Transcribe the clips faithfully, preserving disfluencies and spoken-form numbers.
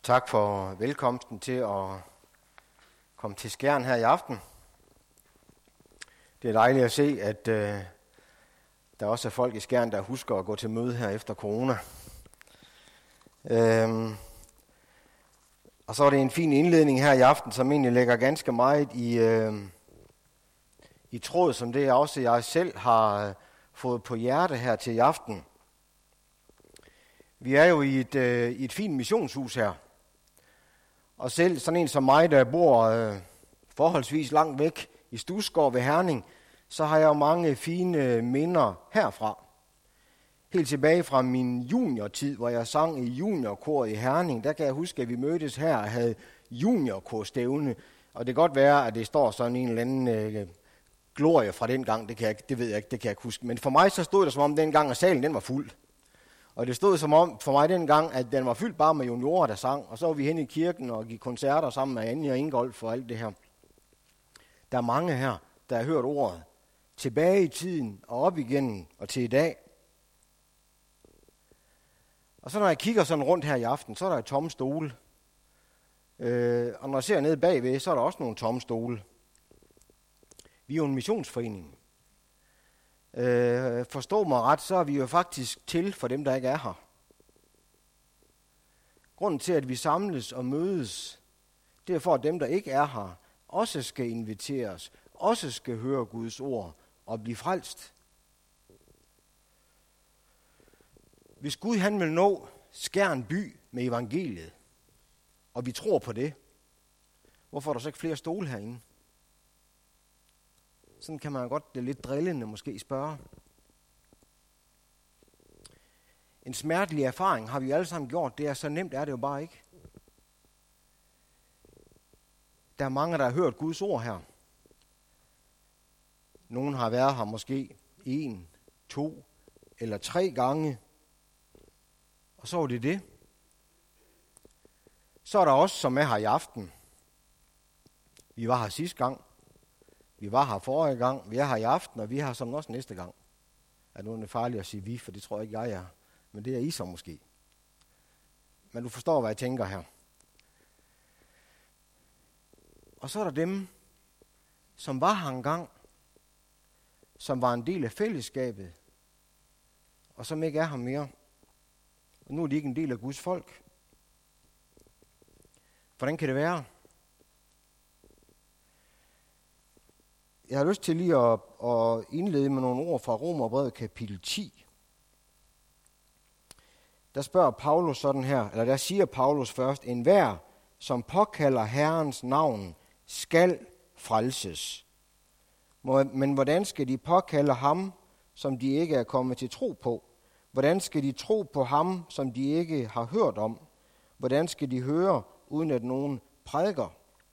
Tak for velkomsten til at komme til Skjern her i aften. Det er dejligt at se, at øh, der også er folk i Skjern, der husker at gå til møde her efter corona. Øhm, og så er det en fin indledning her i aften, som egentlig lægger ganske meget i, øh, i tråd, som det også jeg selv har øh, fået på hjerte her til i aften. Vi er jo i et, øh, i et fint missionshus her. Og selv sådan en som mig, der bor øh, forholdsvis langt væk i Stusgård ved Herning, så har jeg jo mange fine minder herfra. Helt tilbage fra min juniortid, hvor jeg sang i juniorkor i Herning, der kan jeg huske, at vi mødtes her og havde juniorkorstævne. Og det kan godt være, at det står sådan en eller anden øh, glorie fra den gang, det, kan jeg, det ved jeg ikke, det kan jeg ikke huske. Men for mig så stod det som om dengang, at salen den var fuld. Og det stod som om for mig dengang, at den var fyldt bare med juniorer, der sang. Og så var vi hen i kirken og gik koncerter sammen med Anja og Ingolf og alt det her. Der er mange her, der har hørt ordet tilbage i tiden og op igen og til i dag. Og så når jeg kigger sådan rundt her i aften, så er der et tomme stole. Øh, og når jeg ser nede bagved, så er der også nogle tomme stole. Vi er jo en missionsforening. Øh, forstå mig ret, så er vi jo faktisk til for dem, der ikke er her. Grunden til, at vi samles og mødes, det er for, at dem, der ikke er her, også skal inviteres, også skal høre Guds ord og blive frelst. Hvis Gud han vil nå Skjern by med evangeliet, og vi tror på det, hvorfor er der så ikke flere stole herinde? Sådan kan man godt det lidt drillende måske spørge. En smertelig erfaring har vi alle sammen gjort. Det er så nemt, er det jo bare ikke. Der er mange, der har hørt Guds ord her. Nogle har været her måske en, to eller tre gange. Og så er det det. Så er der også, som er her i aften. Vi var her sidste gang. Vi var her forrige gang, vi er her i aften, og vi er her som også næste gang. Er nu er det farligt at sige vi, for det tror jeg ikke, jeg er. Men det er I så måske. Men du forstår, hvad jeg tænker her. Og så er der dem, som var her engang, som var en del af fællesskabet, og som ikke er her mere. Og nu er de ikke en del af Guds folk. Hvordan kan det være? Jeg har lyst til lige at, at indlede med nogle ord fra Romerbrevet kapitel ti. Der spørger Paulus sådan her, eller der siger Paulus først, enhver, som påkalder Herrens navn, skal frelses. Men hvordan skal de påkalde ham, som de ikke er kommet til tro på? Hvordan skal de tro på ham, som de ikke har hørt om? Hvordan skal de høre, uden at nogen prædiker?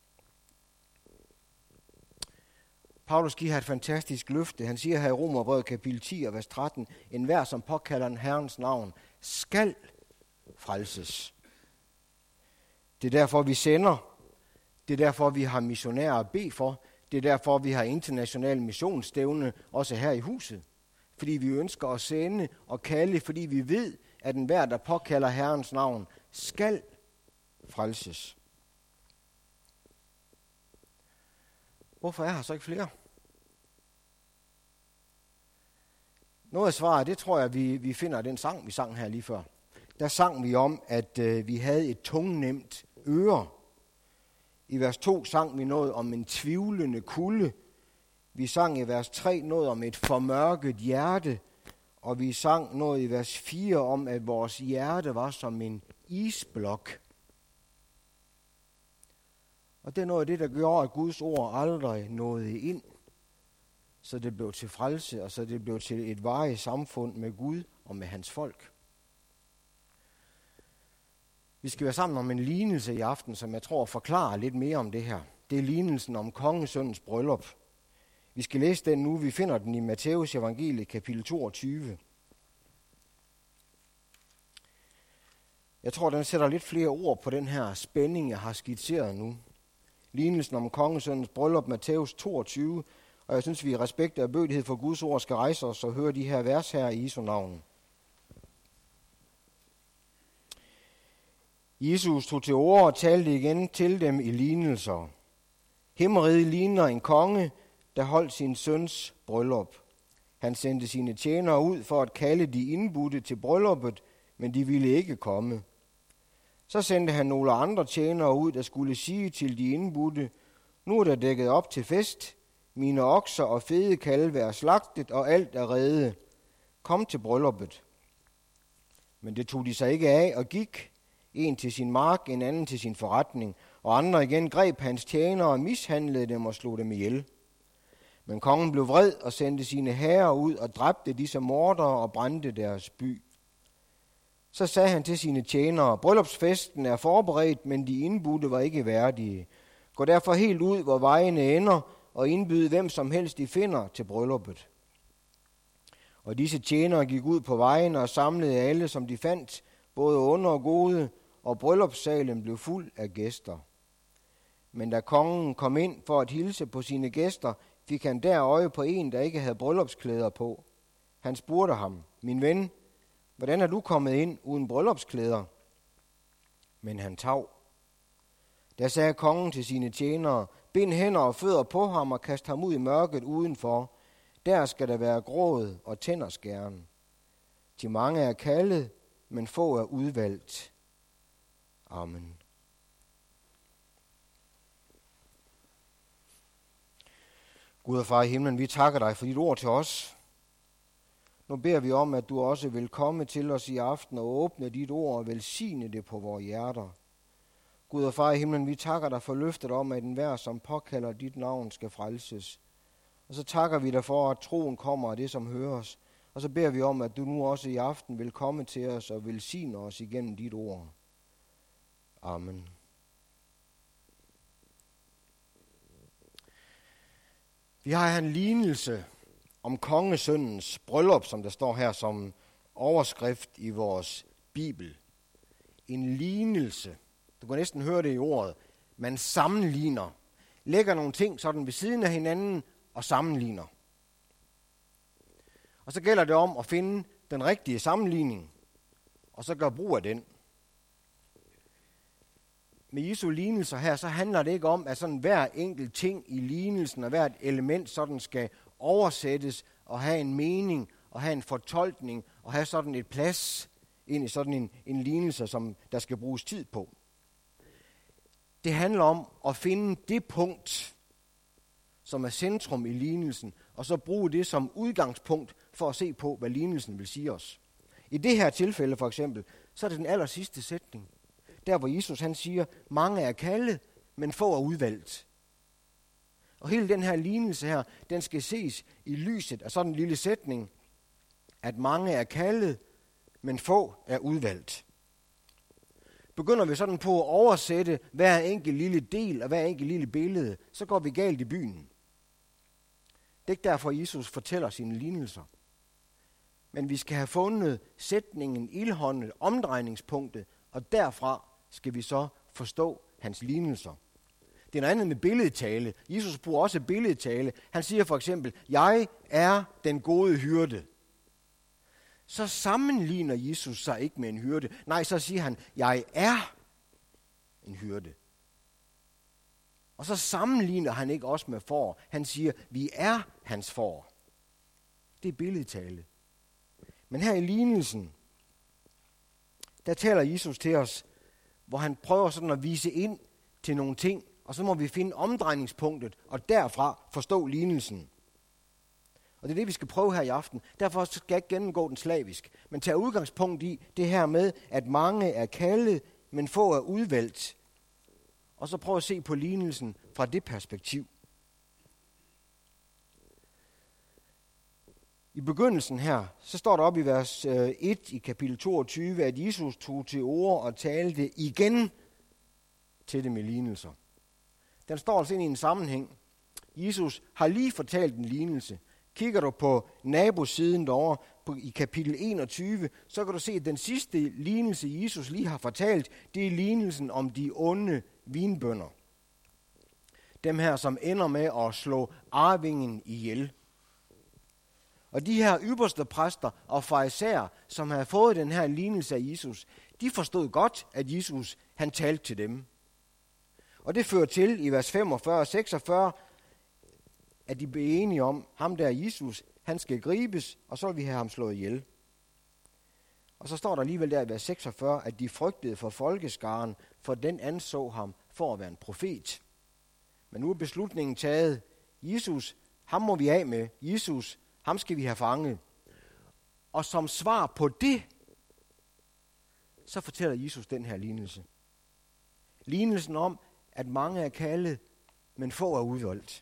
Paulus giver her et fantastisk løfte. Han siger her i Romerbrevet kapitel ti og vers tretten, enhver som påkalder en Herrens navn, skal frelses. Det er derfor, vi sender. Det er derfor, vi har missionærer at bede for. Det er derfor, vi har international missionsstævne, også her i huset. Fordi vi ønsker at sende og kalde, fordi vi ved, at enhver, der påkalder Herrens navn, skal frelses. Hvorfor er her så ikke flere? Noget af svaret, det tror jeg, vi, vi finder i den sang, vi sang her lige før. Der sang vi om, at øh, vi havde et tungnemt øre. I vers to sang vi noget om en tvivlende kulde. Vi sang i vers tre noget om et formørket hjerte. Og vi sang noget i vers fire om, at vores hjerte var som en isblok. Og det er noget af det, der gør, at Guds ord aldrig nåede ind, så det blev til frelse, og så det blev til et varigt samfund med Gud og med hans folk. Vi skal være sammen om en lignelse i aften, som jeg tror forklarer lidt mere om det her. Det er lignelsen om kongesønnens bryllup. Vi skal læse den nu. Vi finder den i Matthæus evangeliet kapitel toogtyve. Jeg tror, den sætter lidt flere ord på den her spænding, jeg har skitseret nu. Lignelsen om kongesønnens bryllup, Matthæus toogtyve, og jeg synes, vi i respekt og bødighed for Guds ord skal rejse os og høre de her vers her i Jesu navn. Jesus tog til orde og talte igen til dem i lignelser. Himmeriget ligner en konge, der holdt sin søns bryllup. Han sendte sine tjenere ud for at kalde de indbudte til brylluppet, men de ville ikke komme. Så sendte han nogle andre tjenere ud, der skulle sige til de indbudte: nu er der dækket op til fest. Mine okser og fede kalve er slagtet, og alt er rede. Kom til brylluppet. Men det tog de sig ikke af og gik, en til sin mark, en anden til sin forretning, og andre igen greb hans tjenere og mishandlede dem og slog dem ihjel. Men kongen blev vred og sendte sine hære ud og dræbte disse mordere og brændte deres by. Så sagde han til sine tjenere: bryllupsfesten er forberedt, men de indbudte var ikke værdige. Gå derfor helt ud, hvor vejene ender, og indbyd hvem som helst de finder til brylluppet. Og disse tjenere gik ud på vejene og samlede alle, som de fandt, både onde og gode, og bryllupssalen blev fuld af gæster. Men da kongen kom ind for at hilse på sine gæster, fik han der øje på en, der ikke havde bryllupsklæder på. Han spurgte ham: min ven, hvordan er du kommet ind uden bryllupsklæder? Men han tav. Der sagde kongen til sine tjenere: bind hænder og fødder på ham og kast ham ud i mørket udenfor. Der skal der være gråd og tænderskæren. De mange er kaldet, men få er udvalgt. Amen. Gud og far i himlen, vi takker dig for dit ord til os. Nu beder vi om, at du også vil komme til os i aften og åbne dit ord og velsigne det på vores hjerter. Gud og far i himlen, vi takker dig for løftet om, at enhver, som påkalder dit navn, skal frelses. Og så takker vi dig for, at troen kommer af det, som høres. Og så beder vi om, at du nu også i aften vil komme til os og velsigne os igennem dit ord. Amen. Vi har her en lignelse om kongesønnens bryllup, som der står her som overskrift i vores bibel. En lignelse. Du kan næsten høre det i ordet. Man sammenligner. Lægger nogle ting sådan ved siden af hinanden og sammenligner. Og så gælder det om at finde den rigtige sammenligning, og så gøre brug af den. Med Jesu lignelser her, så handler det ikke om, at sådan hver enkelt ting i lignelsen og hvert element sådan skal oversættes og have en mening og have en fortolkning og have sådan et plads ind i sådan en, en lignelse, som der skal bruges tid på. Det handler om at finde det punkt, som er centrum i lignelsen, og så bruge det som udgangspunkt for at se på, hvad lignelsen vil sige os. I det her tilfælde for eksempel, så er det den aller sidste sætning. Der hvor Jesus han siger, mange er kaldet, men få er udvalgt. Og hele den her lignelse her, den skal ses i lyset af sådan en lille sætning, at mange er kaldet, men få er udvalgt. Begynder vi sådan på at oversætte hver enkelt lille del og hver enkelt lille billede, så går vi galt i byen. Det er ikke derfor, Jesus fortæller sine lignelser. Men vi skal have fundet sætningen, ildhåndet, omdrejningspunktet, og derfra skal vi så forstå hans lignelser. Det er noget andet med billedtale. Jesus bruger også billedtale. Han siger for eksempel, jeg er den gode hyrde. Så sammenligner Jesus sig ikke med en hyrde. Nej, så siger han, jeg er en hyrde. Og så sammenligner han ikke også med får. Han siger, vi er hans får. Det er billedtale. Men her i lignelsen, der taler Jesus til os, hvor han prøver sådan at vise ind til nogle ting, og så må vi finde omdrejningspunktet, og derfra forstå lignelsen. Og det er det, vi skal prøve her i aften. Derfor skal jeg ikke gennemgå den slavisk, men tage udgangspunkt i det her med, at mange er kaldet, men få er udvalgt. Og så prøve at se på lignelsen fra det perspektiv. I begyndelsen her, så står der op i vers et i kapitel toogtyve, at Jesus tog til orde og talte igen til dem i lignelser. Den står altså ind i en sammenhæng. Jesus har lige fortalt en lignelse. Kigger du på nabosiden derovre på, i kapitel enogtyve, så kan du se, at den sidste lignelse, Jesus lige har fortalt, det er lignelsen om de onde vinbønder. Dem her, som ender med at slå arvingen ihjel. Og de her ypperste præster og farisæer, som havde fået den her lignelse af Jesus, De forstod godt, at Jesus han talte til dem. Og det fører til i vers femogfyrre og seksogfyrre, at de blev enige om, ham der Jesus, han skal gribes, og så vil vi have ham slået ihjel. Og så står der alligevel der i vers seksogfyrre, at de frygtede for folkeskaren, for den anså ham for at være en profet. Men nu er beslutningen taget. Jesus, ham må vi af med. Jesus, ham skal vi have fanget. Og som svar på det, så fortæller Jesus den her lignelse. Lignelsen om, at mange er kaldet, men få er udvalgt.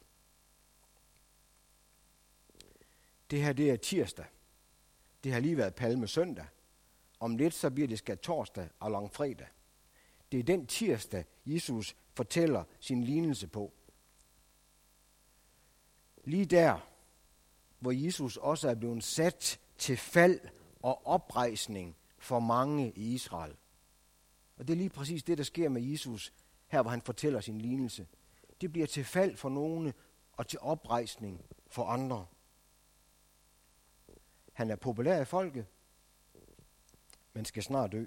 Det her, det er tirsdag. Det har lige været palme søndag. Om lidt, så bliver det skærtorsdag og langfredag. Det er den tirsdag, Jesus fortæller sin lignelse på. Lige der, hvor Jesus også er blevet sat til fald og oprejsning for mange i Israel. Og det er lige præcis det, der sker med Jesus, her hvor han fortæller sin lignelse. Det bliver til fald for nogle og til oprejsning for andre. Han er populær i folket, men skal snart dø.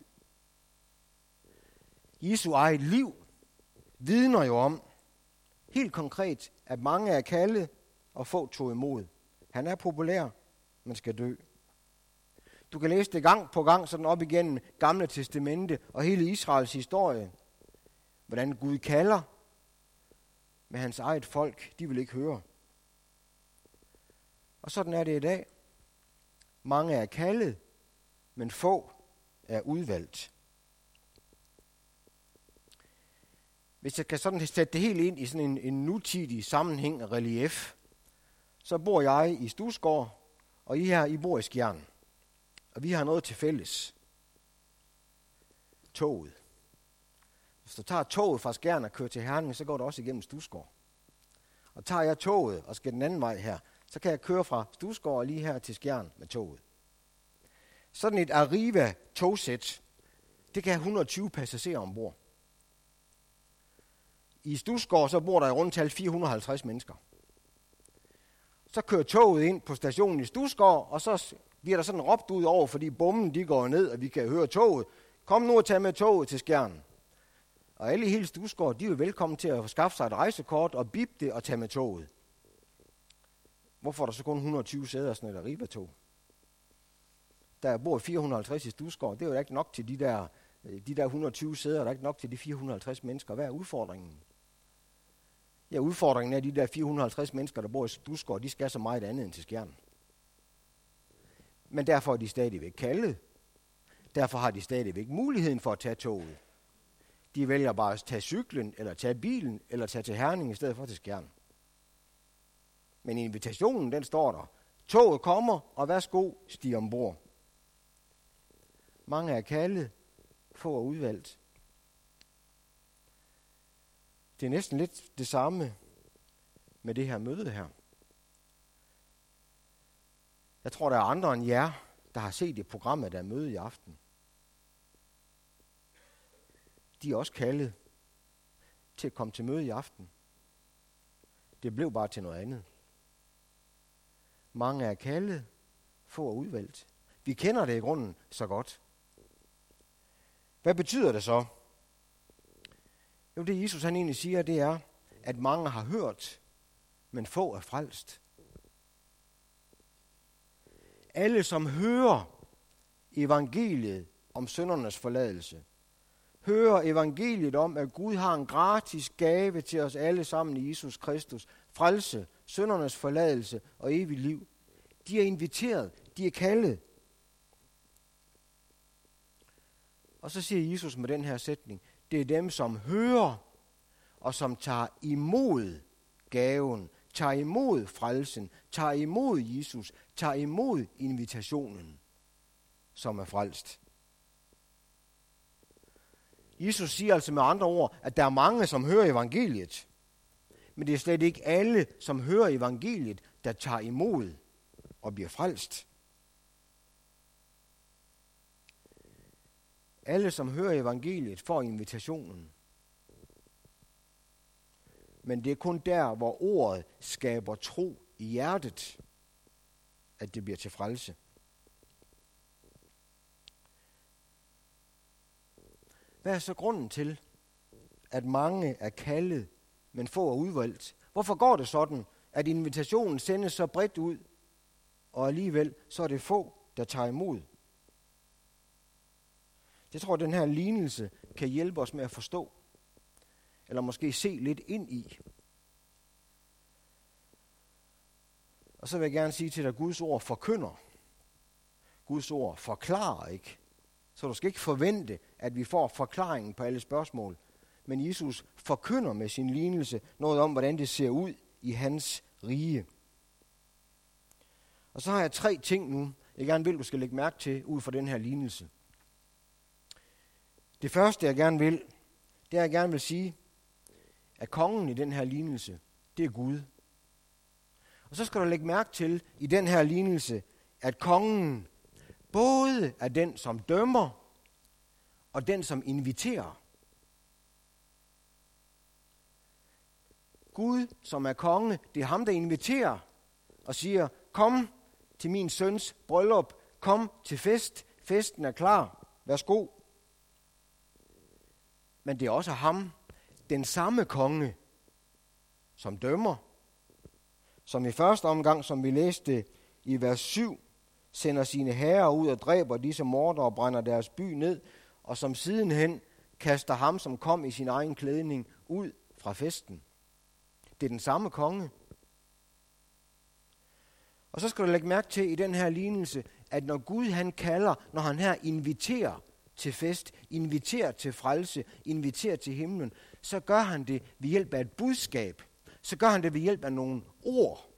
Jesu eget liv vidner jo om, helt konkret, at mange er kaldet og få tog imod. Han er populær, men skal dø. Du kan læse det gang på gang, sådan op igennem Gamle Testamente og hele Israels historie. Hvordan Gud kalder, men hans eget folk, de vil ikke høre. Og sådan er det i dag. Mange er kaldet, men få er udvalgt. Hvis jeg kan sådan sætte det helt ind i sådan en, en nutidig sammenhæng af relief, så bor jeg i Stusgård, og I her, I bor i Skjern. Og vi har noget til fælles. Toget. Hvis du tager toget fra Skjern og kører til Herning, så går det også igennem Stusgård. Og tager jeg toget og skal den anden vej her, så kan jeg køre fra Stusgård lige her til Skjern med toget. Sådan et Arriva-togsæt, det kan have et hundrede og tyve passagerer ombord. I Stusgård så bor der i rundt tal fire hundrede og halvtreds mennesker. Så kører toget ind på stationen i Stusgård, og så bliver der sådan råbt ud over, fordi bommen de går ned, og vi kan høre toget. Kom nu og tag med toget til Skjern. Og alle i hele Stusgård, de er jo velkommen til at skaffe sig et rejsekort og bip det og tage med toget. Hvorfor er der så kun et hundrede og tyve sæder sådan et Arriva-tog? Der bor fire hundrede og halvtreds i Stusgård, det er jo ikke nok til de der, de der et hundrede og tyve sæder, der er ikke nok til de fire hundrede og halvtreds mennesker. Hvad er udfordringen? Ja, udfordringen er, at de der fire hundrede og halvtreds mennesker, der bor i Stusgård, de skal så meget andet end til Skjern. Men derfor er de stadigvæk kaldet. Derfor har de stadigvæk muligheden for at tage toget. De vælger bare at tage cyklen, eller tage bilen, eller tage til Herning i stedet for til Skjern. Men invitationen, den står der. Toget kommer, og værsgo, stig ombord. Mange er kaldet, få er udvalgt. Det er næsten lidt det samme med det her møde her. Jeg tror, der er andre end jer, der har set det program, der er møde i aften. De er også kaldet til at komme til møde i aften. Det blev bare til noget andet. Mange er kaldet, få er udvalgt. Vi kender det i grunden så godt. Hvad betyder det så? Jo, det Jesus han egentlig siger, det er, at mange har hørt, men få er frelst. Alle, som hører evangeliet om syndernes forladelse, hører evangeliet om, at Gud har en gratis gave til os alle sammen i Jesus Kristus, frelse, syndernes forladelse og evigt liv. De er inviteret, de er kaldet. Og så siger Jesus med den her sætning, det er dem, som hører og som tager imod gaven, tager imod frelsen, tager imod Jesus, tager imod invitationen, som er frelst. Jesus siger altså med andre ord, at der er mange, som hører evangeliet, men det er slet ikke alle, som hører evangeliet, der tager imod og bliver frelst. Alle, som hører evangeliet, får invitationen. Men det er kun der, hvor ordet skaber tro i hjertet, at det bliver til frelse. Hvad er så grunden til, at mange er kaldet, men få er udvalgt? Hvorfor går det sådan, at invitationen sendes så bredt ud, og alligevel så er det få, der tager imod? Det tror jeg, den her lignelse kan hjælpe os med at forstå, eller måske se lidt ind i. Og så vil jeg gerne sige til dig, at Guds ord forkynder. Guds ord forklarer ikke. Så du skal ikke forvente, at vi får forklaringen på alle spørgsmål. Men Jesus forkynder med sin lignelse noget om, hvordan det ser ud i hans rige. Og så har jeg tre ting nu, jeg gerne vil, du skal lægge mærke til ud fra den her lignelse. Det første, jeg gerne vil, det er, jeg gerne vil sige, at kongen i den her lignelse, det er Gud. Og så skal du lægge mærke til i den her lignelse, at kongen både er den, som dømmer, og den, som inviterer. Gud, som er konge, det er ham, der inviterer og siger, kom til min søns bryllup, kom til fest, festen er klar, værsgo. Men det er også ham, den samme konge, som dømmer, som i første omgang, som vi læste i vers syv, sender sine herrer ud og dræber disse mordere og brænder deres by ned, og som sidenhen kaster ham, som kom i sin egen klædning, ud fra festen. Det er den samme konge. Og så skal du lægge mærke til i den her lignelse, at når Gud han kalder, når han her inviterer til fest, inviterer til frelse, inviterer til himlen, så gør han det ved hjælp af et budskab. Så gør han det ved hjælp af nogle ord.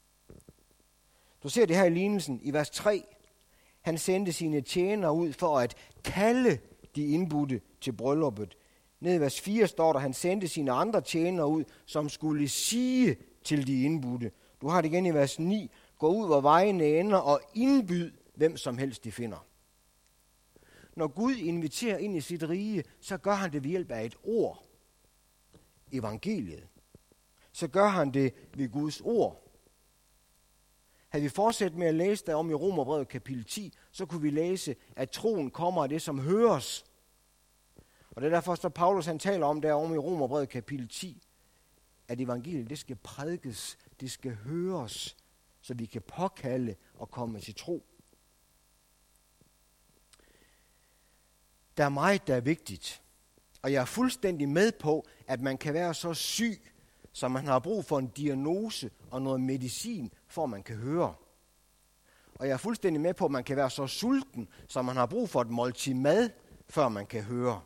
Du ser det her i lignelsen i vers tre. Han sendte sine tjenere ud for at kalde de indbudte til brylluppet. Nede i vers fire står der, han sendte sine andre tjenere ud, som skulle sige til de indbudte. Du har det igen i vers ni. Gå ud, hvor vejene ender, og indbyd hvem som helst de finder. Når Gud inviterer ind i sit rige, så gør han det ved hjælp af et ord. Evangeliet. Så gør han det ved Guds ord. Havde vi fortsat med at læse der om i Romerbrevet kapitel ti, så kunne vi læse, at troen kommer af det, som høres. Og det er derfor, at Paulus han taler om der om i Romerbrevet kapitel ti, at evangeliet det skal prædikes, det skal høres, så vi kan påkalde og komme til tro. Der er meget, der er vigtigt. Og jeg er fuldstændig med på, at man kan være så syg, så man har brug for en diagnose og noget medicin, for man kan høre. Og jeg er fuldstændig med på, at man kan være så sulten, så man har brug for et måltid mad, før man kan høre.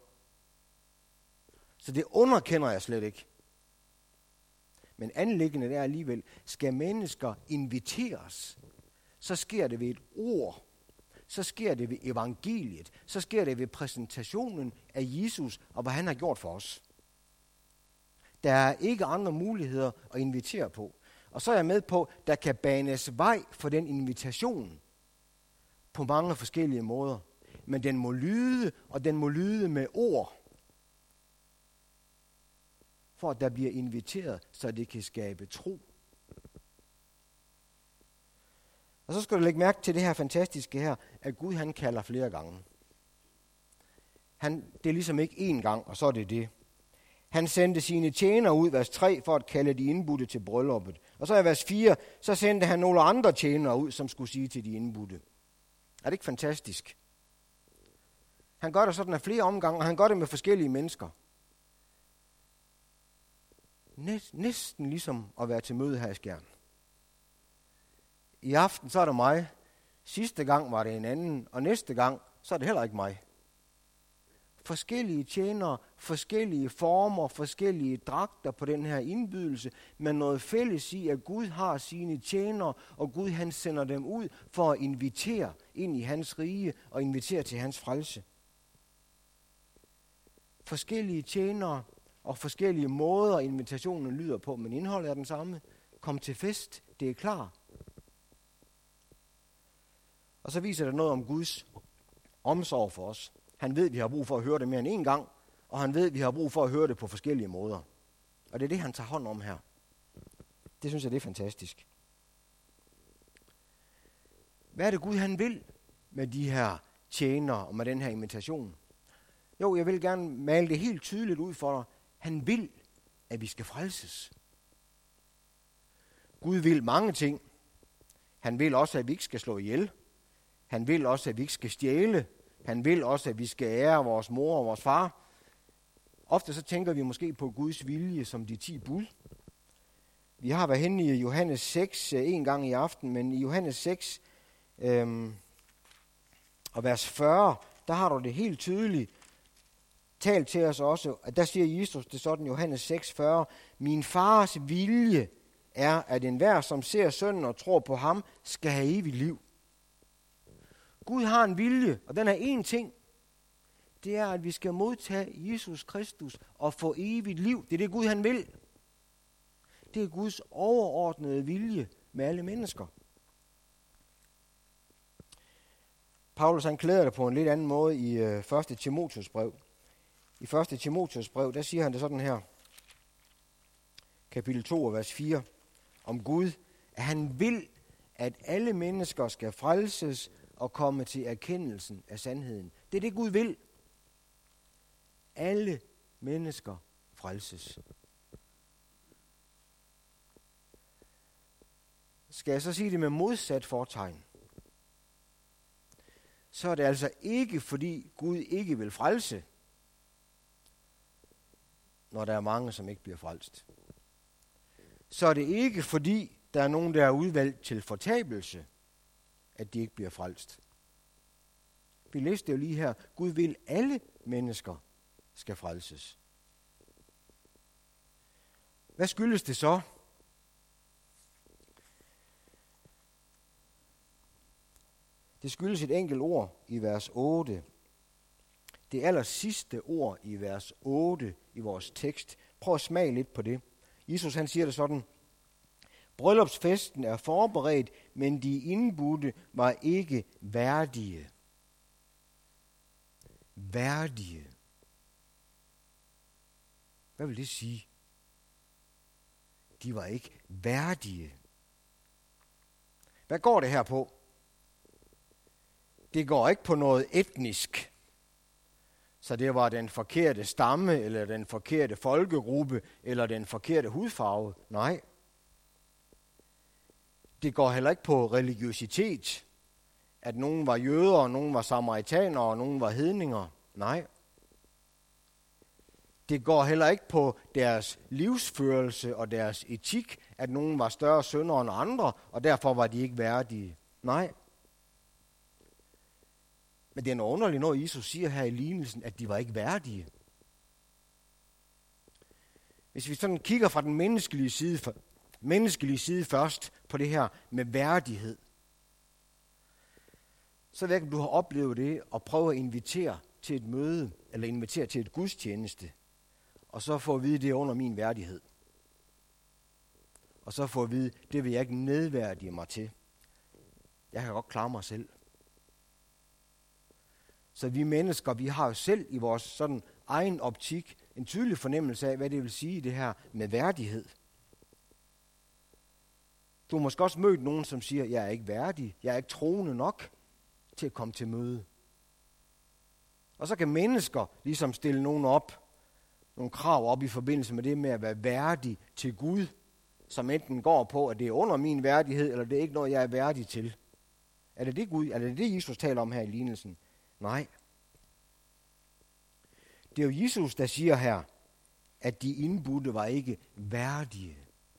Så det underkender jeg slet ikke. Men anliggende er alligevel, skal mennesker inviteres, så sker det ved et ord. Så sker det ved evangeliet. Så sker det ved præsentationen af Jesus og hvad han har gjort for os. Der er ikke andre muligheder at invitere på. Og så er jeg med på, at der kan banes vej for den invitation på mange forskellige måder. Men den må lyde, og den må lyde med ord. For at der bliver inviteret, så det kan skabe tro. Og så skal du lægge mærke til det her fantastiske her, at Gud han kalder flere gange. Han, det er ligesom ikke én gang, og så er det det. Han sendte sine tjenere ud, vers tre, for at kalde de indbudte til brylluppet. Og så i vers fire, så sendte han nogle andre tjenere ud, som skulle sige til de indbudte. Er det ikke fantastisk? Han gør det sådan af flere omgange, og han gør det med forskellige mennesker. Næsten ligesom at være til møde her i Skjern. I aften så er det mig, sidste gang var det en anden, og næste gang så er det heller ikke mig. Forskellige tjenere, forskellige former, forskellige dragter på den her indbydelse, men noget fælles i, at Gud har sine tjenere, og Gud han sender dem ud for at invitere ind i hans rige og invitere til hans frelse. Forskellige tjenere og forskellige måder invitationen lyder på, men indholdet er den samme. Kom til fest, det er klar. Og så viser det noget om Guds omsorg for os. Han ved, at vi har brug for at høre det mere end en gang, og han ved, at vi har brug for at høre det på forskellige måder. Og det er det, han tager hånd om her. Det synes jeg, det er fantastisk. Hvad er det Gud, han vil med de her tjenere og med den her invitation? Jo, jeg vil gerne male det helt tydeligt ud for dig. Han vil, at vi skal frelses. Gud vil mange ting. Han vil også, at vi ikke skal slå ihjel. Han vil også, at vi ikke skal stjæle. Han vil også, at vi skal ære vores mor og vores far. Ofte så tænker vi måske på Guds vilje som de ti bud. Vi har været henne i Johannes seks en gang i aften, men i Johannes seks øhm, og vers fyrre, der har du det helt tydeligt talt til os også, at der siger Jesus det sådan, Johannes seks fyrre, min fars vilje er, at enhver, som ser sønnen og tror på ham, skal have evigt liv. Gud har en vilje, og den er én ting. Det er, at vi skal modtage Jesus Kristus og få evigt liv. Det er det, Gud han vil. Det er Guds overordnede vilje med alle mennesker. Paulus han klæder det på en lidt anden måde i øh, første Timotheus brev. I første Timotheus brev, der siger han det sådan her. Kapitel to, vers fire. Om Gud, at han vil, at alle mennesker skal frelses og komme til erkendelsen af sandheden. Det er det, Gud vil. Alle mennesker frelses. Skal jeg så sige det med modsat fortegn? Så er det altså ikke, fordi Gud ikke vil frelse, når der er mange, som ikke bliver frelst. Så er det ikke, fordi der er nogen, der er udvalgt til fortabelse, at de ikke bliver frelst. Vi læste jo lige her, Gud vil alle mennesker skal frelses. Hvad skyldes det så? Det skyldes et enkelt ord i vers otte. Det aller sidste ord i vers otte i vores tekst. Prøv at smage lidt på det. Jesus han siger det sådan. Bryllupsfesten er forberedt, men de indbudte var ikke værdige. Værdige. Hvad vil det sige? De var ikke værdige. Hvad går det her på? Det går ikke på noget etnisk. Så det var den forkerte stamme, eller den forkerte folkegruppe, eller den forkerte hudfarve. Nej. Det går heller ikke på religiøsitet. At nogen var jøder, og nogen var samaritanere, og nogen var hedninger. Nej. Det går heller ikke på deres livsførelse og deres etik, at nogen var større syndere end andre, og derfor var de ikke værdige. Nej. Men det er noget underligt, når Jesus siger her i lignelsen, at de var ikke værdige. Hvis vi sådan kigger fra den menneskelige side, menneskelige side først på det her med værdighed, så ved jeg ikke, om du har oplevet det og prøve at invitere til et møde, eller invitere til et gudstjeneste, og så få at vide, det er under min værdighed. Og så få at vide, det vil jeg ikke nedværdige mig til. Jeg kan godt klare mig selv. Så vi mennesker, vi har jo selv i vores sådan egen optik en tydelig fornemmelse af, hvad det vil sige det her med værdighed. Du har måske også mødt nogen, som siger, jeg er ikke værdig, jeg er ikke troende nok til at komme til møde. Og så kan mennesker ligesom stille nogen op, nogle krav op i forbindelse med det med at være værdig til Gud, som enten går på, at det er under min værdighed, eller det er ikke noget, jeg er værdig til. Er det det, Gud, er det det, Jesus taler om her i lignelsen? Nej. Det er jo Jesus, der siger her, at de indbudte var ikke værdige.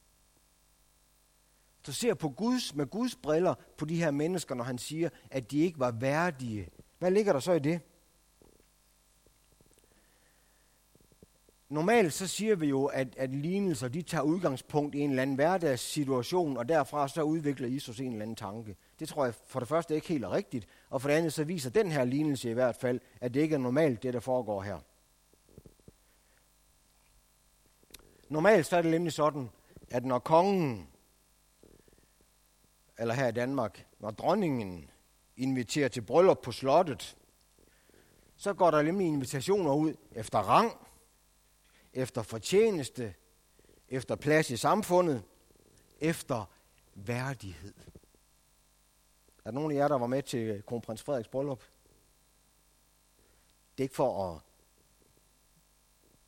Så ser på Guds, med Guds briller på de her mennesker, når han siger, at de ikke var værdige. Hvad ligger der så i det? Normalt så siger vi jo, at, at lignelser de tager udgangspunkt i en eller anden hverdagssituation, og derfra så udvikler Jesus en eller anden tanke. Det tror jeg for det første ikke helt er rigtigt, og for det andet så viser den her lignelse i hvert fald, at det ikke er normalt, det der foregår her. Normalt så er det nemlig sådan, at når kongen, eller her i Danmark, når dronningen inviterer til bryllup på slottet, så går der nemlig invitationer ud efter rang, efter fortjeneste, efter plads i samfundet, efter værdighed. Er der nogen af jer, der var med til kronprins Frederiks bryllup? Det er ikke for at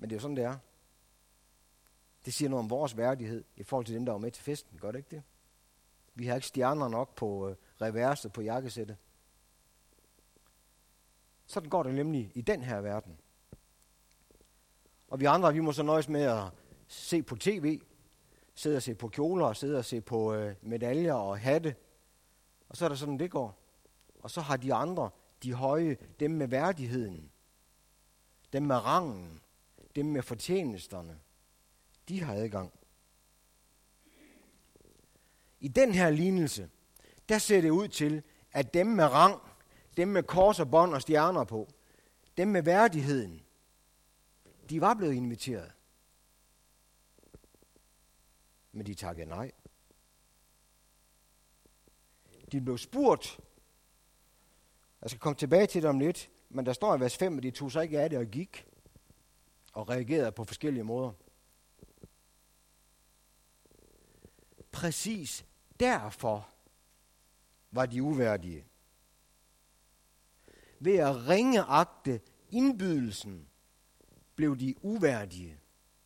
Men det er jo sådan, det er. Det siger noget om vores værdighed i forhold til dem, der var med til festen. Gør det ikke det? Vi har ikke stjerner nok på øh, reverset på jakkesættet. Sådan går det nemlig i den her verden. Og vi andre, vi må så nøjes med at se på tv, sidde og se på kjoler, og sidde og se på øh, medaljer og hatte. Og så er der sådan, det går. Og så har de andre, de høje, dem med værdigheden, dem med rangen, dem med fortjenesterne, de har adgang. I den her lignelse, der ser det ud til, at dem med rang, dem med kors og bånd og stjerner på, dem med værdigheden, de var blevet inviteret. Men de takkede nej. De blev spurgt. Jeg skal komme tilbage til det om lidt, men der står i vers fem, at de tog sig ikke af det og gik og reagerede på forskellige måder. Præcis derfor var de uværdige. Ved at ringeagte indbydelsen blev de uværdige.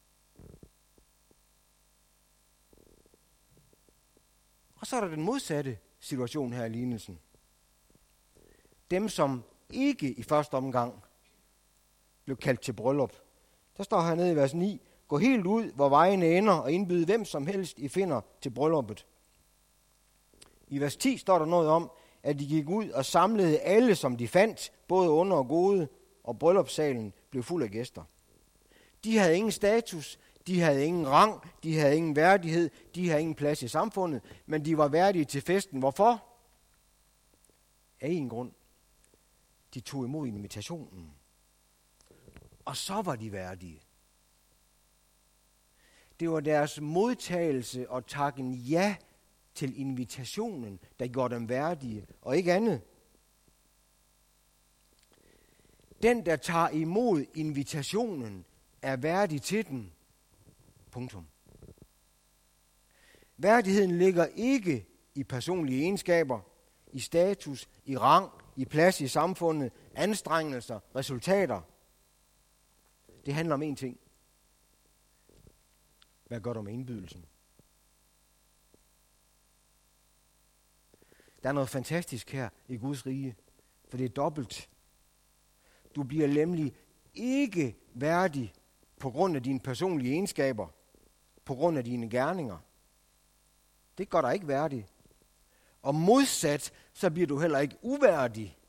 Og så er der den modsatte situation her i lignelsen. Dem, som ikke i første omgang blev kaldt til bryllup. Der står hernede i vers ni, gå helt ud, hvor vejene ender, og indbyde hvem som helst, I finder til brylluppet. I vers ti står der noget om, at de gik ud og samlede alle, som de fandt, både onde og gode, og bryllupssalen blev fuld af gæster. De havde ingen status, de havde ingen rang, de havde ingen værdighed, de havde ingen plads i samfundet, men de var værdige til festen. Hvorfor? Af en grund. De tog imod invitationen. Og så var de værdige. Det var deres modtagelse og takken ja til invitationen, der gjorde dem værdige, og ikke andet. Den, der tager imod invitationen, er værdig til den. Punktum. Værdigheden ligger ikke i personlige egenskaber, i status, i rang, i plads i samfundet, anstrengelser, resultater. Det handler om én ting. Hvad gør du med indbydelsen? Der er noget fantastisk her i Guds rige, for det er dobbelt. Du bliver nemlig ikke værdig på grund af dine personlige egenskaber, på grund af dine gerninger. Det gør dig ikke værdig. Og modsat, så bliver du heller ikke uværdig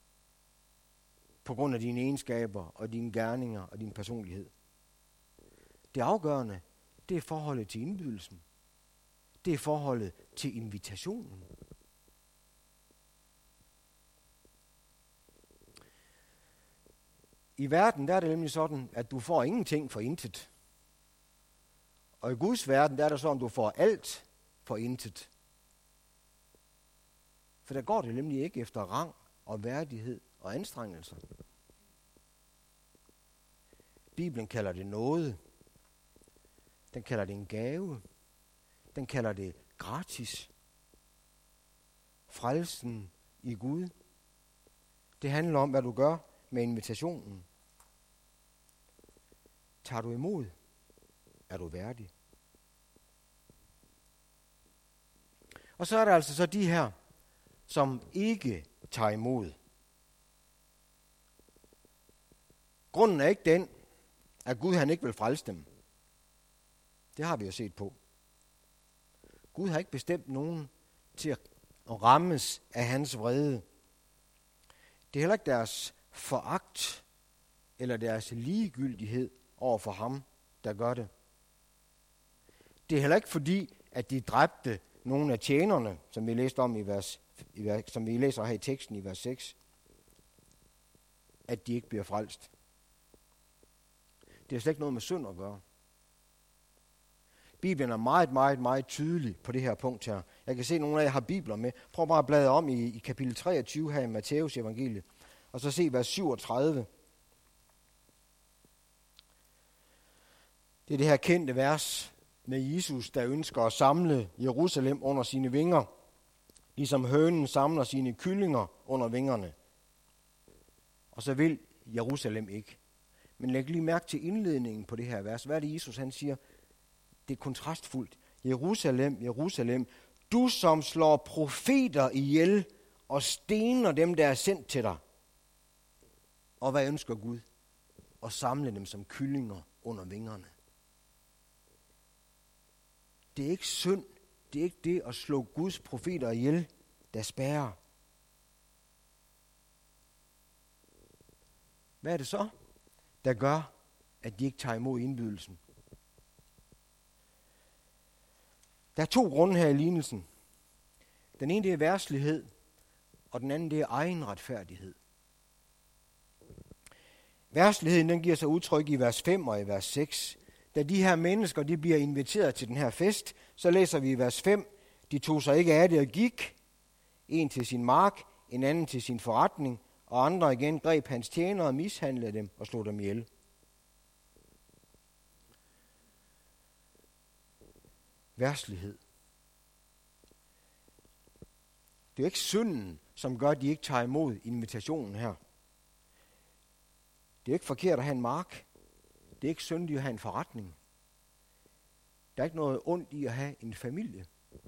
på grund af dine egenskaber og dine gerninger og din personlighed. Det afgørende, det er forholdet til indbydelsen. Det er forholdet til invitationen. I verden der er det nemlig sådan, at du får ingenting for intet. Og i Guds verden der er det sådan, at du får alt for intet. For der går det nemlig ikke efter rang og værdighed og anstrengelser. Bibelen kalder det nåde. Den kalder det en gave. Den kalder det gratis. Frelsen i Gud. Det handler om, hvad du gør med invitationen. Tager du imod, er du værdig. Og så er der altså så de her, som ikke tager imod. Grunden er ikke den, at Gud han ikke vil frelse dem. Det har vi jo set på. Gud har ikke bestemt nogen til at rammes af hans vrede. Det er heller ikke deres foragt eller deres ligegyldighed over for ham, der gør det. Det er heller ikke fordi, at de dræbte nogle af tjenerne, som vi læste om i vers, i vers, som vi læser her i teksten i vers seks, at de ikke bliver frelst. Det har slet ikke noget med synd at gøre. Bibelen er meget, meget, meget tydelig på det her punkt her. Jeg kan se, at nogle af jer har bibler med. Prøv bare at bladre om i, i kapitel treogtyve her i Matteus evangeliet, og så se vers syvogtredive. Det er det her kendte vers med Jesus, der ønsker at samle Jerusalem under sine vinger, ligesom hønen samler sine kyllinger under vingerne. Og så vil Jerusalem ikke. Men læg lige mærke til indledningen på det her vers. Hvad er det, Jesus han siger? Det er kontrastfuldt. Jerusalem, Jerusalem, du som slår profeter ihjel og stener dem, der er sendt til dig. Og hvad ønsker Gud? At samle dem som kyllinger under vingerne. Det er ikke synd. Det er ikke det at slå Guds profeter ihjel, der spærrer. Hvad er det så, der gør, at de ikke tager imod indbydelsen? Der er to grunde her i lignelsen. Den ene det er verdslighed, og den anden det er egen retfærdighed. Verdsligheden den giver sig udtryk i vers fem og i vers seks. Da de her mennesker de bliver inviteret til den her fest, så læser vi i vers fem, de tog sig ikke af det og gik, en til sin mark, en anden til sin forretning, og andre igen greb hans tjenere og mishandlede dem og slog dem ihjel. Verdslighed. Det er jo ikke synden, som gør, at de ikke tager imod invitationen her. Det er ikke forkert at have en mark. Det er ikke syndigt at have en forretning. Der er ikke noget ondt i at have en familie.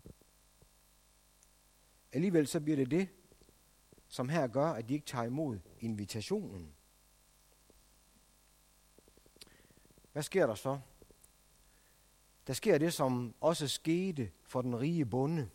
Alligevel så bliver det det, som her gør, at de ikke tager imod invitationen. Hvad sker der så? Der sker det, som også skete for den rige bonde.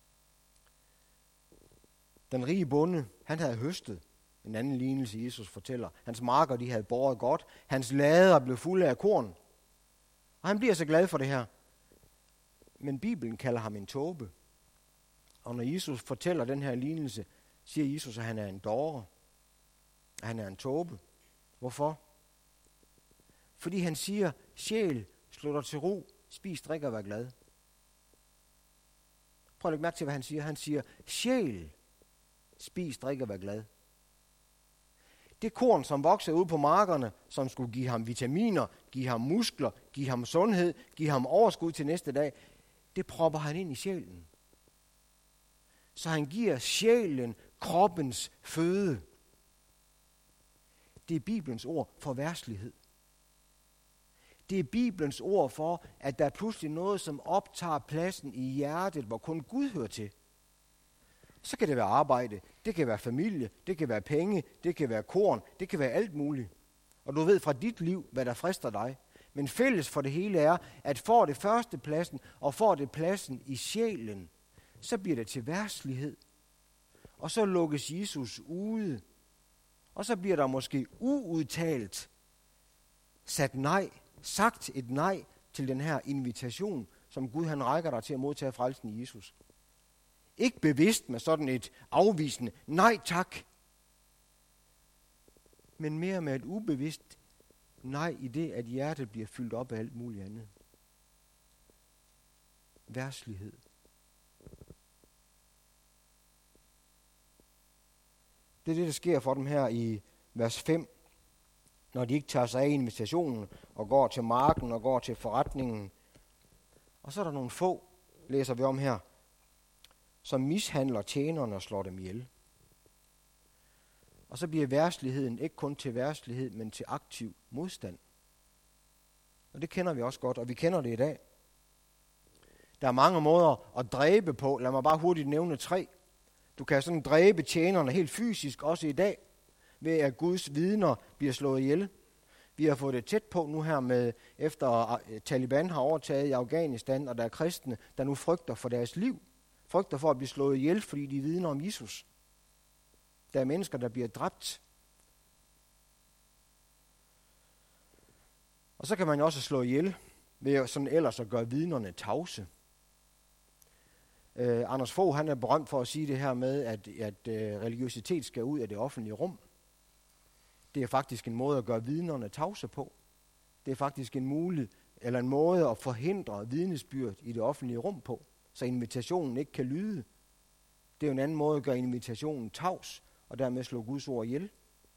Den rige bonde, han havde høstet. En anden lignelse, Jesus fortæller. Hans marker, de havde båret godt. Hans lader blev fulde af korn. Og han bliver så glad for det her. Men Bibelen kalder ham en tåbe. Og når Jesus fortæller den her lignelse, siger Jesus, at han er en dåre. At han er en tåbe. Hvorfor? Fordi han siger, sjæl, slå dig til ro, spis, drik og vær glad. Prøv at lægge mærke til, hvad han siger. Han siger, sjæl, spis, drik og vær glad. Det korn, som vokser ude på markerne, som skulle give ham vitaminer, give ham muskler, give ham sundhed, give ham overskud til næste dag, det propper han ind i sjælen. Så han giver sjælen kroppens føde. Det er Bibelens ord for verdslighed. Det er Bibelens ord for, at der er pludselig noget, som optager pladsen i hjertet, hvor kun Gud hører til. Så kan det være arbejde, det kan være familie, det kan være penge, det kan være korn, det kan være alt muligt. Og du ved fra dit liv, hvad der frister dig. Men fælles for det hele er, at får det første pladsen, og får det pladsen i sjælen, så bliver det til verdslighed. Og så lukkes Jesus ude. Og så bliver der måske uudtalt sat nej, sagt et nej til den her invitation, som Gud han rækker dig til at modtage frelsen i Jesus. Ikke bevidst med sådan et afvisende nej tak, men mere med et ubevidst nej i det, at hjertet bliver fyldt op af alt muligt andet. Verdslighed. Det er det, der sker for dem her i vers fem, når de ikke tager sig af invitationen og går til marken og går til forretningen. Og så er der nogle få, læser vi om her, som mishandler tjenerne og slår dem ihjel. Og så bliver verdsligheden ikke kun til verdslighed, men til aktiv modstand. Og det kender vi også godt, og vi kender det i dag. Der er mange måder at dræbe på. Lad mig bare hurtigt nævne tre. Du kan sådan dræbe tjenerne helt fysisk, også i dag, ved at Guds vidner bliver slået ihjel. Vi har fået det tæt på nu her med, efter Taliban har overtaget i Afghanistan, og der er kristne, der nu frygter for deres liv. Frygter for at blive slået ihjel, fordi de vidner om Jesus. Der er mennesker, der bliver dræbt. Og så kan man jo også slå ihjel ved sådan ellers at gøre vidnerne tavse. Uh, Anders Fogh, han er berømt for at sige det her med, at, at uh, religiøsitet skal ud af det offentlige rum. Det er faktisk en måde at gøre vidnerne tavse på. Det er faktisk en mulighed, eller en måde at forhindre vidnesbyrd i det offentlige rum på, så invitationen ikke kan lyde. Det er jo en anden måde at gøre invitationen tavs, og dermed slå Guds ord ihjel.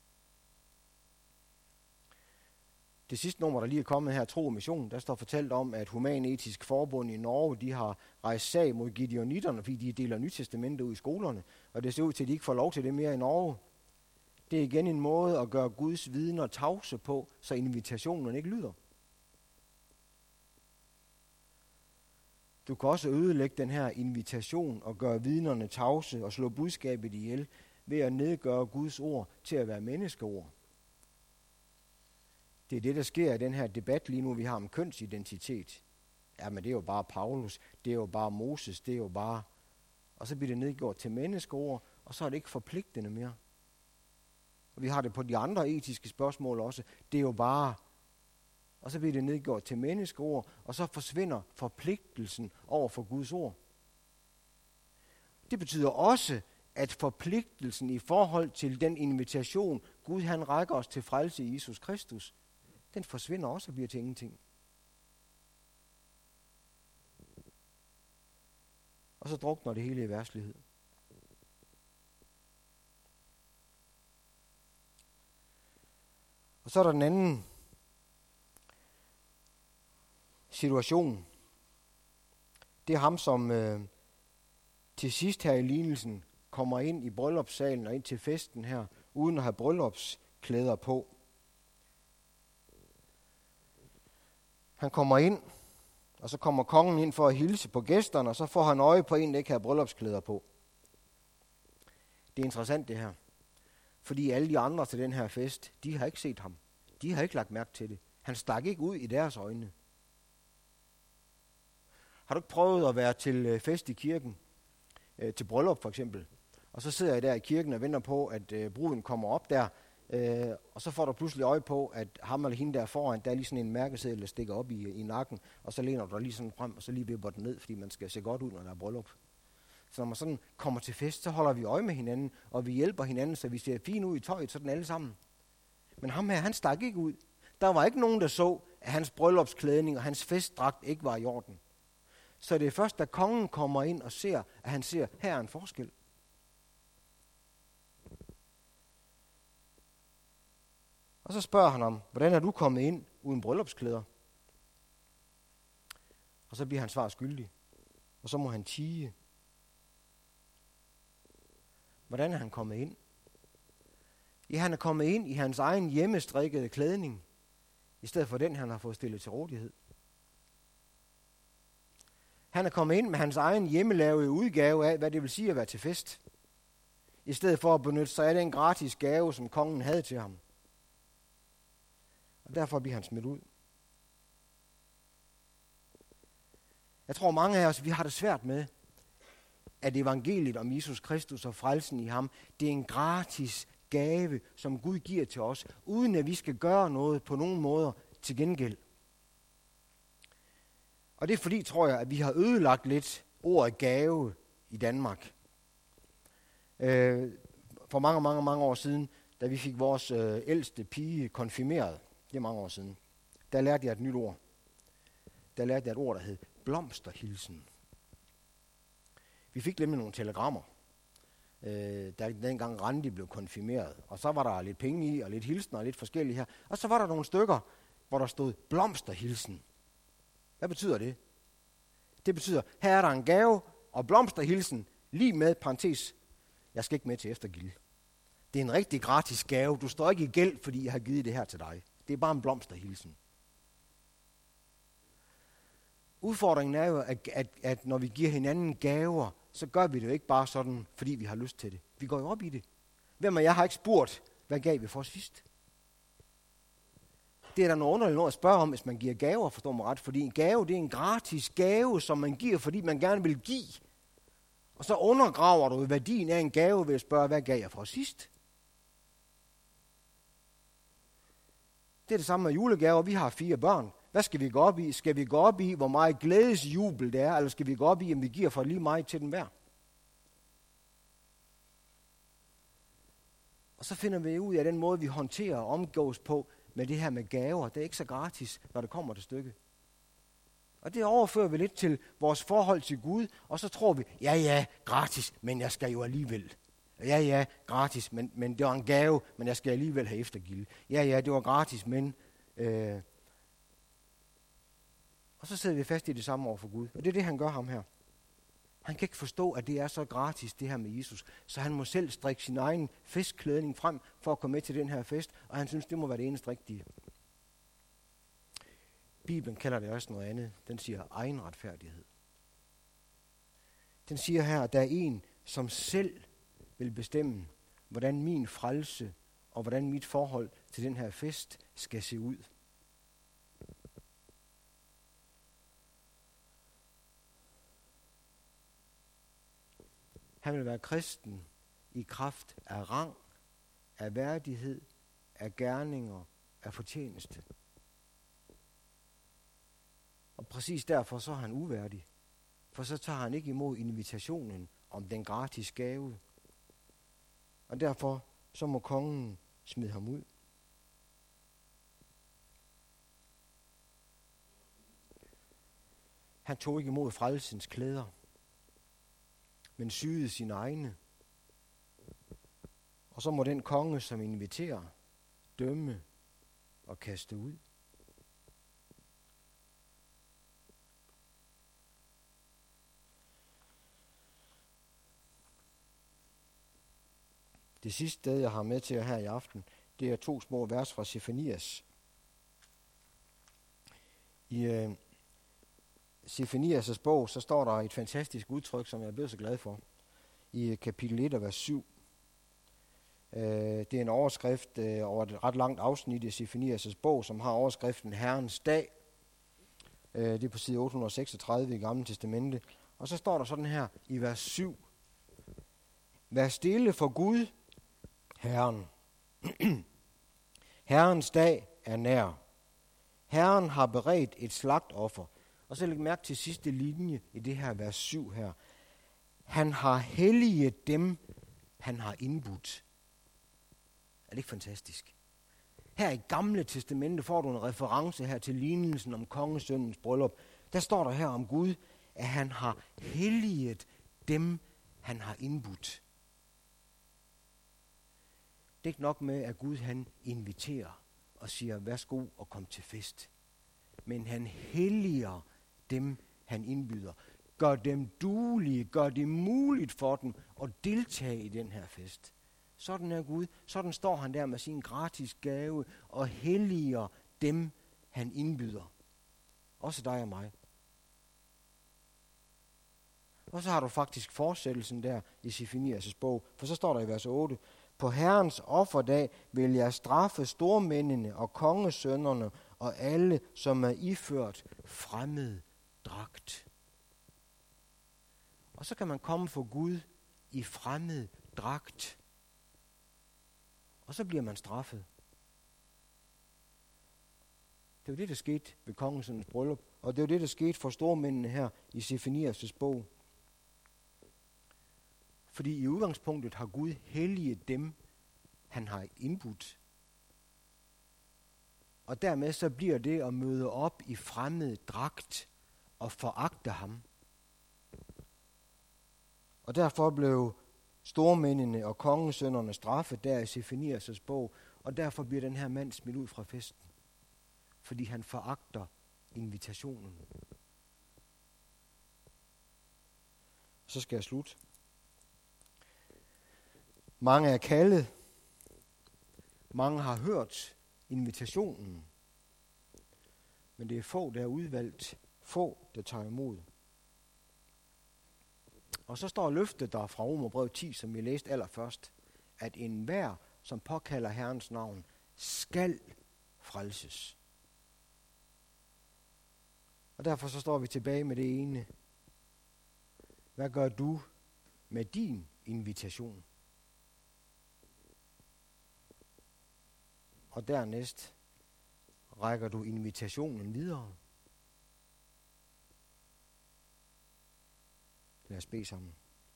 Det sidste nummer, der lige er kommet her, Tro og Mission, der står fortalt om, at Human-Etisk Forbund i Norge, de har rejst sag mod gideonitterne, fordi de deler Nyt Testamente ud i skolerne, og det ser ud til, at de ikke får lov til det mere i Norge. Det er igen en måde at gøre Guds vidner tavse på, så invitationen ikke lyder. Du kan også ødelægge den her invitation og gøre vidnerne tavse og slå budskabet ihjel ved at nedgøre Guds ord til at være menneskeord. Det er det, der sker i den her debat lige nu, vi har om kønsidentitet. Jamen, det er jo bare Paulus, det er jo bare Moses, det er jo bare... Og så bliver det nedgjort til menneskeord, og så er det ikke forpligtende mere. Og vi har det på de andre etiske spørgsmål også. Det er jo bare... Og så bliver det nedgjort til menneskeord, og så forsvinder forpligtelsen over for Guds ord. Det betyder også, at forpligtelsen i forhold til den invitation, Gud han rækker os til frelse i Jesus Kristus, den forsvinder også og bliver til ingenting. Og så drukner det hele i verdslighed. Og så er der den anden situation. Det er ham, som øh, til sidst her i lignelsen kommer ind i bryllupssalen og ind til festen her, uden at have bryllupsklæder på. Han kommer ind, og så kommer kongen ind for at hilse på gæsterne, og så får han øje på en, der ikke har bryllupsklæder på. Det er interessant det her. Fordi alle de andre til den her fest, de har ikke set ham. De har ikke lagt mærke til det. Han stak ikke ud i deres øjne. Har du ikke prøvet at være til fest i kirken? Øh, til bryllup for eksempel. Og så sidder jeg der i kirken og venter på, at øh, bruden kommer op der. Øh, og så får du pludselig øje på, at ham eller hende der foran, der er lige sådan en mærkeseddel, der stikker op i, i nakken. Og så læner du dig lige sådan frem, og så lige vipper den ned, fordi man skal se godt ud, når der er bryllup. Så når man sådan kommer til fest, så holder vi øje med hinanden, og vi hjælper hinanden, så vi ser fint ud i tøjet, sådan alle sammen. Men ham her, han stak ikke ud. Der var ikke nogen, der så, at hans bryllupsklædning og hans festdragt ikke var i orden. Så det er først, da kongen kommer ind og ser, at han ser, her er en forskel. Og så spørger han om, hvordan er du kommet ind uden bryllupsklæder? Og så bliver han svar skyldig. Og så må han tie. Hvordan er han kommet ind? Ja, han er kommet ind i hans egen hjemmestrikkede klædning, i stedet for den, han har fået stillet til rådighed. Han er kommet ind med hans egen hjemmelavede udgave af, hvad det vil sige at være til fest, i stedet for at benytte sig af den gratis gave, som kongen havde til ham. Og derfor bliver han smidt ud. Jeg tror, mange af os, vi har det svært med, at evangeliet om Jesus Kristus og frelsen i ham, det er en gratis gave, som Gud giver til os, uden at vi skal gøre noget på nogen måder til gengæld. Og det er fordi, tror jeg, at vi har ødelagt lidt ordet gave i Danmark. Øh, for mange, mange, mange år siden, da vi fik vores øh, ældste pige konfirmeret, det er mange år siden, der lærte jeg et nyt ord. Der lærte jeg et ord, der hed blomsterhilsen. Vi fik nemlig nogle telegrammer, øh, da dengang Randi blev konfirmeret. Og så var der lidt penge i, og lidt hilsen, og lidt forskellige her. Og så var der nogle stykker, hvor der stod blomsterhilsen. Hvad betyder det? Det betyder, her er der en gave, og blomsterhilsen, lige med parentes, jeg skal ikke med til eftergilde. Det er en rigtig gratis gave. Du står ikke i gæld, fordi jeg har givet det her til dig. Det er bare en blomsterhilsen. Udfordringen er jo, at, at, at når vi giver hinanden gaver, så gør vi det jo ikke bare sådan, fordi vi har lyst til det. Vi går jo op i det. Hvem af jer har ikke spurgt, hvad gav vi for sidst? Det er der noget underligt noget at spørge om, hvis man giver gaver, forstår mig ret. Fordi en gave, det er en gratis gave, som man giver, fordi man gerne vil give. Og så undergraver du værdien af en gave ved at spørge, hvad gav jeg for sidst? Det er det samme med julegaver. Vi har fire børn. Hvad skal vi gå op i? Skal vi gå op i, hvor meget glædesjubel det er, eller skal vi gå op i, om vi giver for lige meget til den hver? Og så finder vi ud af den måde, vi håndterer og omgås på med det her med gaver. Det er ikke så gratis, når det kommer til stykket. Og det overfører vi lidt til vores forhold til Gud, og så tror vi, ja ja, gratis, men jeg skal jo alligevel. Ja ja, gratis, men, men det var en gave, men jeg skal alligevel have eftergivet. Ja ja, det var gratis, men... Øh, og så sidder vi fast i det samme over for Gud. Og det er det, han gør ham her. Han kan ikke forstå, at det er så gratis, det her med Jesus. Så han må selv strikke sin egen festklædning frem for at komme med til den her fest, og han synes, det må være det eneste rigtige. Bibelen kalder det også noget andet. Den siger egen retfærdighed. Den siger her, at der er en, som selv vil bestemme, hvordan min frelse og hvordan mit forhold til den her fest skal se ud. Han vil være kristen i kraft af rang, af værdighed, af gerninger, af fortjeneste. Og præcis derfor så er han uværdig. For så tager han ikke imod invitationen om den gratis gave. Og derfor så må kongen smide ham ud. Han tog ikke imod frelsens klæder, men syede sine egne. Og så må den konge, som inviterer, dømme og kaste ud. Det sidste sted, jeg har med til jer her i aften, det er to små vers fra Sefanias. I øh, Sefanias' bog, så står der et fantastisk udtryk, som jeg er blevet så glad for. I kapitel et og vers syv. Øh, det er en overskrift øh, over et ret langt afsnit i Sefanias' bog, som har overskriften Herrens dag. Øh, det er på side otte hundrede og seksogtredive i Gamle Testamente. Og så står der sådan her i vers syv. Vær stille for Gud, Herren. Herrens dag er nær. Herren har beredt et slagtoffer. Og så læg mærke til sidste linje i det her vers syv her. Han har helliget dem, han har indbudt. Er det ikke fantastisk? Her i Gamle Testamente får du en reference her til lignelsen om kongesønnens bryllup. Der står der her om Gud, at han har helliget dem, han har indbudt. Det er ikke nok med, at Gud han inviterer og siger, værsgo og kom til fest. Men han helliger dem, han indbyder. Gør dem duelige, gør det muligt for dem at deltage i den her fest. Sådan er Gud. Sådan står han der med sin gratis gave og helliger dem, han indbyder. Også dig og mig. Og så har du faktisk fortsættelsen der i Sefanias' bog, for så står der i vers otte, på Herrens offerdag vil jeg straffe stormændene og kongesønnerne og alle, som er iført fremmed dragt. Og så kan man komme for Gud i fremmed dragt. Og så bliver man straffet. Det var det, der skete ved kongesønnens bryllup, og det var det, der skete for stormændene her i Sefanias' bog. Fordi i udgangspunktet har Gud helliget dem, han har indbudt. Og dermed så bliver det at møde op i fremmed dragt og foragte ham. Og derfor blev stormændene og kongesønnerne straffet der i Sefanias' bog, og derfor bliver den her mand smidt ud fra festen. Fordi han foragter invitationen. Så skal jeg slutte. Mange er kaldet. Mange har hørt invitationen. Men det er få, der er udvalgt. Få, der tager imod. Og så står løftet der fra Romerbrevet ti, som vi læste allerførst, at enhver, som påkalder Herrens navn, skal frelses. Og derfor så står vi tilbage med det ene. Hvad gør du med din invitation? Og dernæst rækker du invitationen videre. Lad os bede sammen.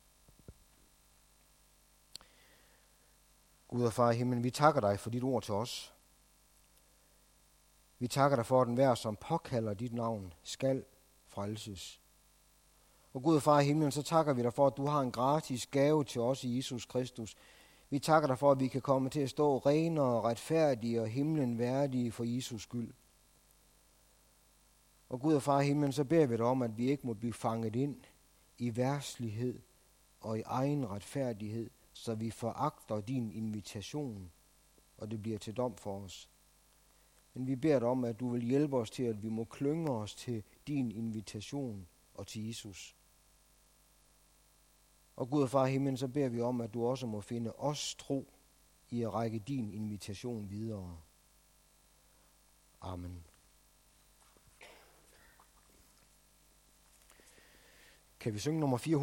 Gud og far i himlen, vi takker dig for dit ord til os. Vi takker dig for, at enhver, som påkalder dit navn, skal frelses. Og Gud og far i himlen, så takker vi dig for, at du har en gratis gave til os i Jesus Kristus. Vi takker dig for, at vi kan komme til at stå rene og retfærdige og himlen værdige for Jesus skyld. Og Gud og far i himlen, så beder vi dig om, at vi ikke må blive fanget ind i værslighed og i egen retfærdighed, så vi foragter din invitation, og det bliver til dom for os. Men vi beder dig om, at du vil hjælpe os til, at vi må klynge os til din invitation og til Jesus. Og Gud og Far i himlen, så beder vi om, at du også må finde os tro i at række din invitation videre. Amen. Kan vi synge nummer fire hundrede?